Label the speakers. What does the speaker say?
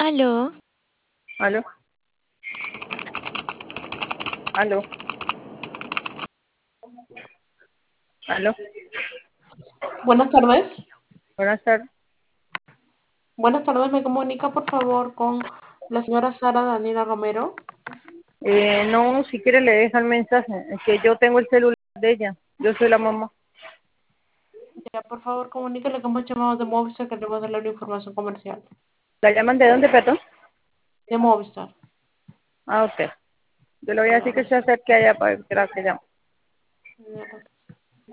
Speaker 1: Aló,
Speaker 2: ¿Aló? ¿Aló? ¿Aló?
Speaker 3: Buenas tardes.
Speaker 2: Buenas tardes.
Speaker 3: Buenas tardes, me comunica por favor con la señora Sara Daniela Romero.
Speaker 2: No, si quiere le deja el mensaje, que yo tengo el celular de ella. Yo soy la mamá.
Speaker 3: Ya, por favor, comuníquele que hemos llamado de Movistar, que queremos darle una información comercial.
Speaker 2: ¿La llaman de dónde, perdón?
Speaker 3: De Movistar.
Speaker 2: Ah, ok. Yo le voy a decir que
Speaker 3: Claro,
Speaker 2: se acerque allá para que la que llame.
Speaker 3: sí.